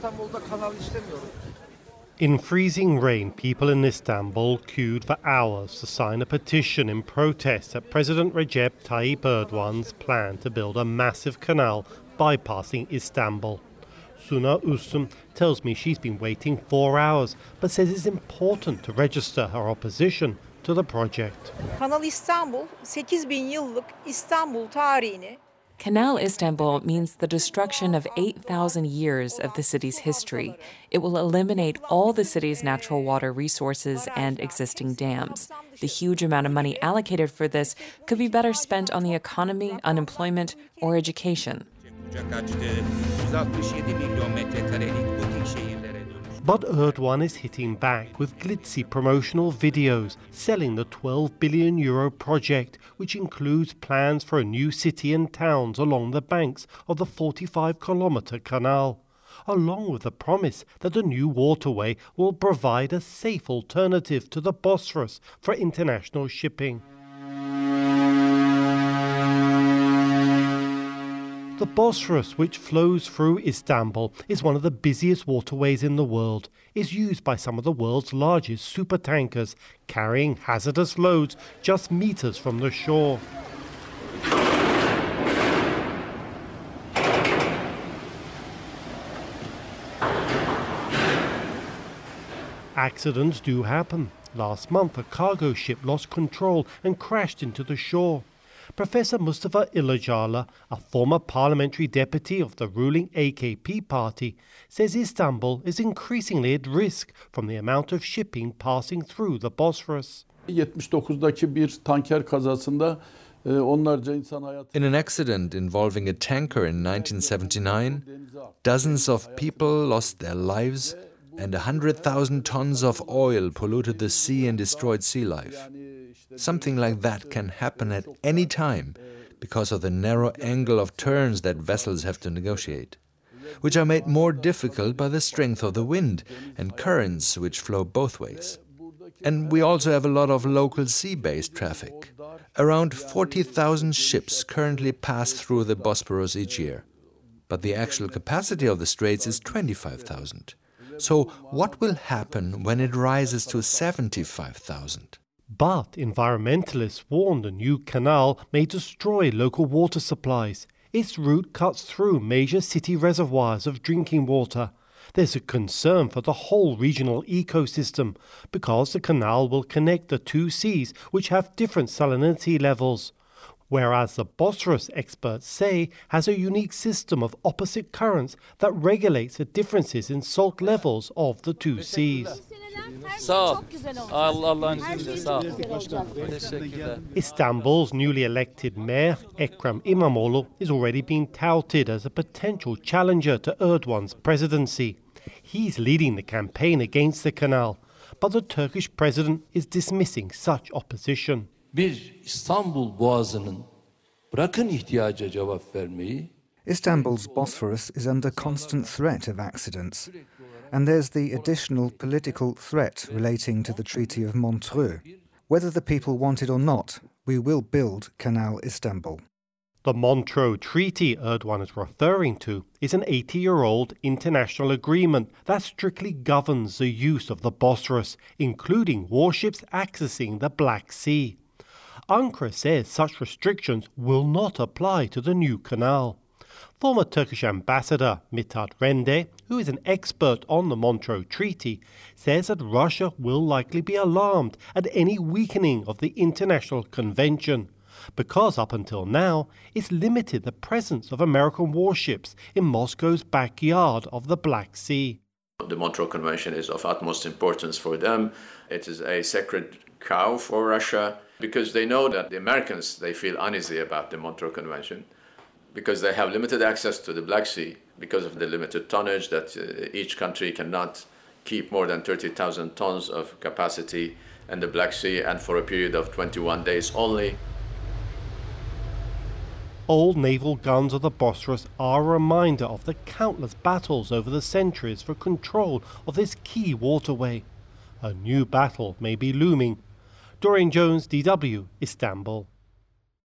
İstanbul'da kanal istemiyoruz. In freezing rain, people in Istanbul queued for hours to sign a petition in protest at President Recep Tayyip Erdogan's plan to build a massive canal bypassing Istanbul. Suna Ustum tells me she's been waiting 4 hours, but says it's important to register her opposition to the project. Kanal İstanbul, 8.000 yıllık İstanbul tarihini. Canal Istanbul means the destruction of 8,000 years of the city's history. It will eliminate all the city's natural water resources and existing dams. The huge amount of money allocated for this could be better spent on the economy, unemployment, or education. But Erdogan is hitting back with glitzy promotional videos selling the €12 billion project, which includes plans for a new city and towns along the banks of the 45-kilometre canal, along with the promise that the new waterway will provide a safe alternative to the Bosphorus for international shipping. The Bosphorus, which flows through Istanbul, is one of the busiest waterways in the world. It's used by some of the world's largest supertankers, carrying hazardous loads just meters from the shore. Accidents do happen. Last month, a cargo ship lost control and crashed into the shore. Professor Mustafa Ilacala, a former parliamentary deputy of the ruling AKP party, says Istanbul is increasingly at risk from the amount of shipping passing through the Bosphorus. In an accident involving a tanker in 1979, dozens of people lost their lives and 100,000 tons of oil polluted the sea and destroyed sea life. Something like that can happen at any time because of the narrow angle of turns that vessels have to negotiate, which are made more difficult by the strength of the wind and currents which flow both ways. And we also have a lot of local sea-based traffic. Around 40,000 ships currently pass through the Bosporus each year, but the actual capacity of the straits is 25,000. So what will happen when it rises to 75,000? But environmentalists warn the new canal may destroy local water supplies. Its route cuts through major city reservoirs of drinking water. There's a concern for the whole regional ecosystem because the canal will connect the two seas which have different salinity levels, whereas the Bosphorus, experts say, has a unique system of opposite currents that regulates the differences in salt levels of the two seas. Istanbul's newly elected mayor, Ekrem İmamoğlu, is already being touted as a potential challenger to Erdogan's presidency. He's leading the campaign against the canal, but the Turkish president is dismissing such opposition. Istanbul's Bosphorus is under constant threat of accidents. And there's the additional political threat relating to the Treaty of Montreux. Whether the people want it or not, we will build Canal Istanbul. The Montreux Treaty Erdogan is referring to is an 80-year-old international agreement that strictly governs the use of the Bosphorus, including warships accessing the Black Sea. Ankara says such restrictions will not apply to the new canal. Former Turkish ambassador Mithat Rende, who is an expert on the Montreux Treaty, says that Russia will likely be alarmed at any weakening of the international convention, because up until now it's limited the presence of American warships in Moscow's backyard of the Black Sea. The Montreux Convention is of utmost importance for them. It is a sacred cow for Russia because they know that the Americans, they feel uneasy about the Montreux Convention, because they have limited access to the Black Sea because of the limited tonnage that each country cannot keep more than 30,000 tons of capacity in the Black Sea and for a period of 21 days only. Old naval guns of the Bosphorus are a reminder of the countless battles over the centuries for control of this key waterway. A new battle may be looming. Dorian Jones, DW, Istanbul.